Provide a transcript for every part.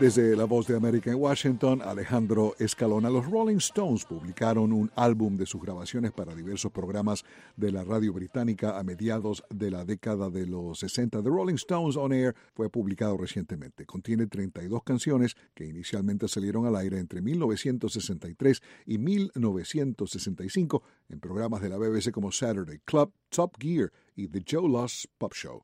Desde La Voz de América en Washington, Alejandro Escalona. Los Rolling Stones publicaron un álbum de sus grabaciones para diversos programas de la radio británica a mediados de la década de los 60. The Rolling Stones On Air fue publicado recientemente. Contiene 32 canciones que inicialmente salieron al aire entre 1963 y 1965 en programas de la BBC como Saturday Club, Top Gear y The Joe Loss Pop Show.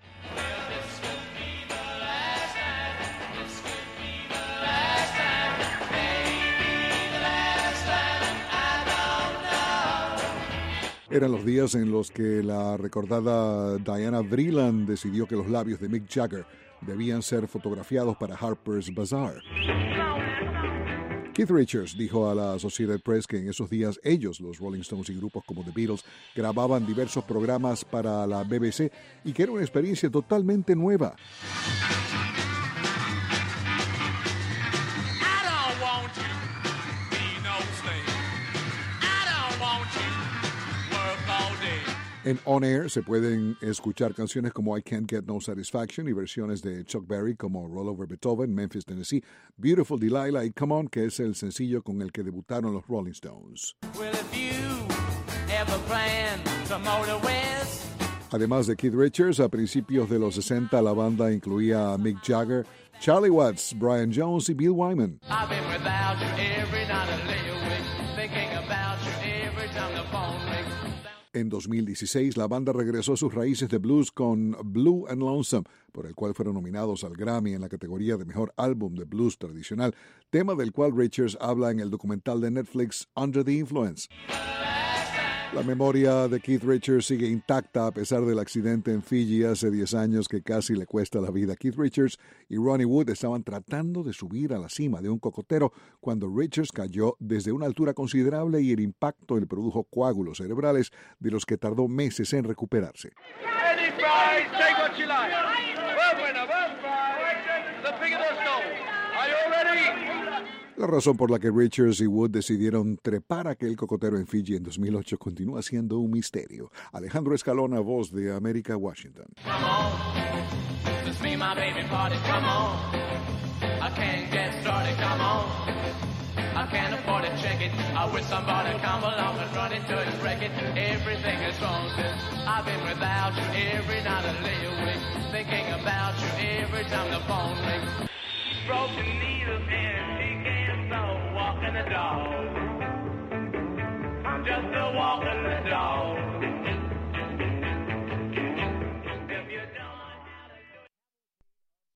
Eran los días en los que la recordada Diana Vreeland decidió que los labios de Mick Jagger debían ser fotografiados para Harper's Bazaar. Keith Richards dijo a la Associated Press que en esos días ellos, los Rolling Stones y grupos como The Beatles, grababan diversos programas para la BBC y que era una experiencia totalmente nueva. En On Air se pueden escuchar canciones como I Can't Get No Satisfaction y versiones de Chuck Berry como Roll Over Beethoven, Memphis, Tennessee, Beautiful Delilah y Come On, que es el sencillo con el que debutaron los Rolling Stones. Además de Keith Richards, a principios de los 60 la banda incluía a Mick Jagger, Charlie Watts, Brian Jones y Bill Wyman. En 2016, la banda regresó a sus raíces de blues con Blue and Lonesome, por el cual fueron nominados al Grammy en la categoría de Mejor Álbum de Blues Tradicional, tema del cual Richards habla en el documental de Netflix Under the Influence. La memoria de Keith Richards sigue intacta a pesar del accidente en Fiji hace 10 años que casi le cuesta la vida. Keith Richards y Ronnie Wood estaban tratando de subir a la cima de un cocotero cuando Richards cayó desde una altura considerable y el impacto le produjo coágulos cerebrales de los que tardó meses en recuperarse. La razón por la que Richards y Wood decidieron trepar aquel cocotero en Fiji en 2008 continúa siendo un misterio. Alejandro Escalona, Voz de América, Washington. I can't afford to check it. I wish somebody come along and run it to it, wreck it. Everything is wrong since I've been without you. Every night I lay awake thinking about you. Every time the phone rings. Broken needle and she can't so walking the dog. I'm just a walking the dog.